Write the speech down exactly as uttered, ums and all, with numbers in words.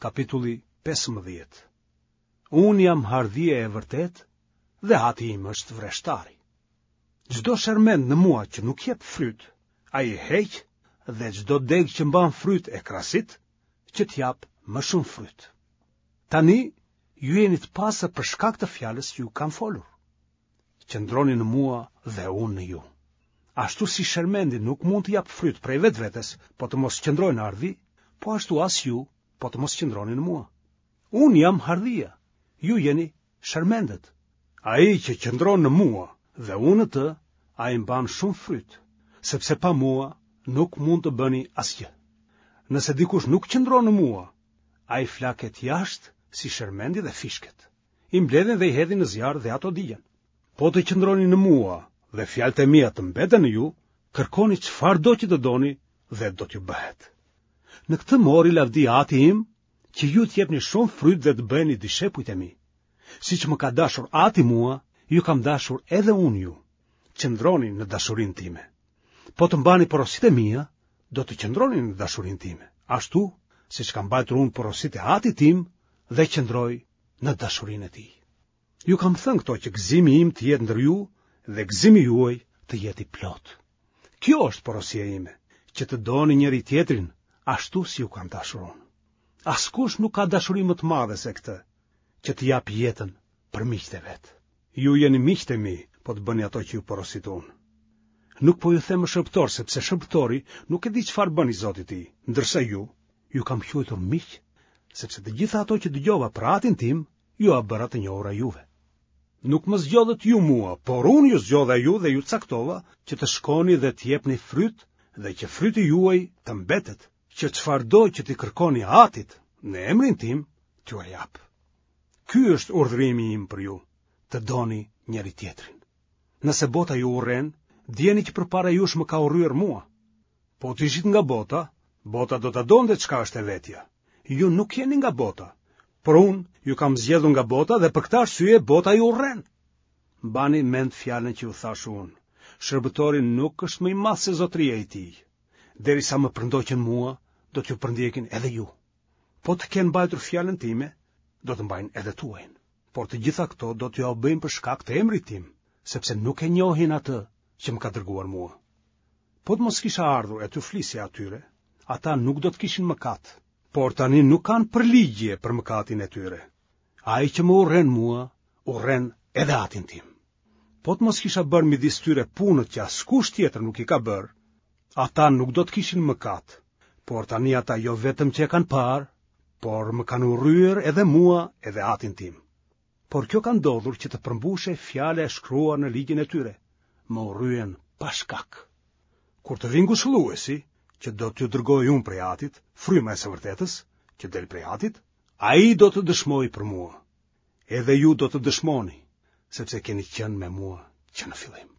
Kapitulli pesëmbëdhjetë. Unë jam hardhia e vërtet, dhe ati im është vreshtari. Çdo shermend në mua që nuk jep fryt, ai e heq, dhe çdo deg që mban fryt e krasit, që t'jap më shumë fryt. Tani, ju jeni të pasër për shkak të fjalës që ju kam folur. Qëndroni në mua dhe unë në ju. Ashtu si shermendi nuk mund të jap fryt prej vetvetes, po të mos qëndrojë në ardhi, po ashtu as ju, po të mos qëndroni në mua. Unë jam hardhia, ju jeni shermendet. Ai që qëndron në mua dhe unë në të, ai mban shumë fryt, sepse pa mua nuk mund të bëni asgjë. Nëse dikush nuk qëndron në mua, ai flaket jashtë si shermendi dhe fishket. I mbledhin dhe i hedhin në zjarr dhe ato dijen. Po të qëndroni në mua dhe fjalët e mia të mbeten në ju, kërkoni çfarë do që të doni dhe do t'ju bëhet. Në këtë mori lavdi Ati im, që ju t'jepni shumë fryt dhe të bëheni dishepujt e mi. Siç më ka dashur Ati mua, ju kam dashur edhe unë ju. Qëndroni në dashurinë time. Po të mbani porositë e mia, do të qëndroni në dashurinë time. Ashtu, siç kam mbajtur unë porositë e Atit tim dhe qëndroj në dashurinë e tij. Ju kam thënë këto që gëzimi im të jetë ndër ju dhe gëzimi juaj të jetë i plot. Kjo është porosia ime, që të doni njëri tjetrin ashtu si ju kam dashur unë. Askush nuk ka dashuri më të madhe se këtë, që të jap jetën për miqtë e vet. Ju jeni miqtë e mi, po të bëni ato që ju porosit unë. Nuk po ju them më shërbëtor, sepse shërbëtori nuk e di çfarë bën i Zotit i tij, ndërsa ju, ju kam quajtur miq, sepse të gjitha ato që dëgjova për Atin tim, ju a bëra të njohura juve. Nuk më zgjodhët ju mua, por unë ju zgjodha ju dhe ju caktova që të shkoni dhe të jepni fryt dhe që fryti juaj të mbetet, që çfarë do që t'i kërkoni Atit në emrin tim, t'ju e jap. Ky është urdhërimi im për ju, të doni njëri tjetrin. Nëse bota ju urren, dijeni që përpara jush më ka urryer mua. Po të ishit nga bota, bota do ta donte çka është e vetja. Ju nuk jeni nga bota, por unë ju kam zgjedhur nga bota dhe për këtë arsye bota ju urren. Mbani mend fjalën që ju thash unë. Shërbëtori nuk është më i madh se zotëria e tij. Derisa më përndoqën mua, do t'ju përndjekin edhe ju. Po të kenë mbajtur fjalën time, do të mbajnë edhe tuajin. Por të gjitha këto do t'ju bëjnë për shkak të emrit tim, sepse nuk e njohin atë që më ka dërguar mua. Po të mos kisha ardhur e t'ju flisja atyre, ata nuk do të kishin mëkat, por tani nuk kanë përligje për mëkatin e tyre. Ai që më urren mua, urren edhe Atin tim. Po të mos kisha bërë midis tyre punët që askush tjetër nuk i ka bërë, ata nuk do të kishin mëkat, por tani ata jo vetëm që e kanë parë, por më kanë urryer edhe mua edhe Atin tim. Por kjo ka ndodhur që të përmbushe fjala e shkruar në ligjin e tyre, më urryen pa shkak. Kur të vinë ngushëlluesi, që do t'ju dërgoj unë prej Atit, fryma e së vërtetës, që del prej Atit, ai do të dëshmojë për mua. Edhe ju do të dëshmoni, sepse keni qenë me mua që në fillim.